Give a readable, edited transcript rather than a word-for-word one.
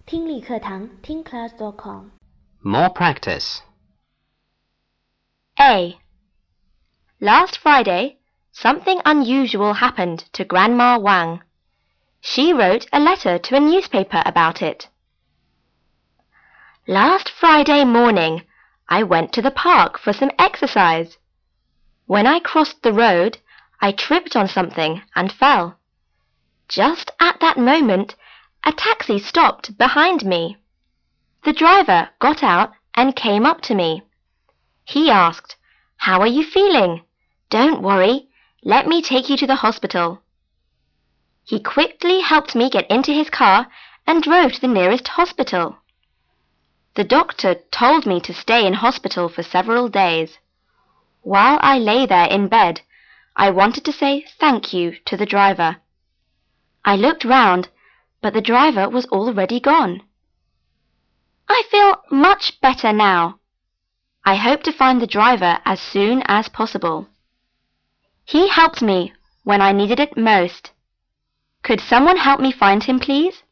听力课堂听class.com More practice. A. Last Friday, something unusual happened to Grandma Wang. She wrote a letter to a newspaper about it. Last Friday morning, I went to the park for some exercise. When I crossed the road, I tripped on something and fell. Just at that moment, a taxi stopped behind me. The driver got out and came up to me. He asked, "How are you feeling? Don't worry, let me take you to the hospital." He quickly helped me get into his car and drove to the nearest hospital. The doctor told me to stay in hospital for several days. While I lay there in bed, I wanted to say thank you to the driver. I looked round, but the driver was already gone. I feel much better now. I hope to find the driver as soon as possible. He helped me when I needed it most. Could someone help me find him, please?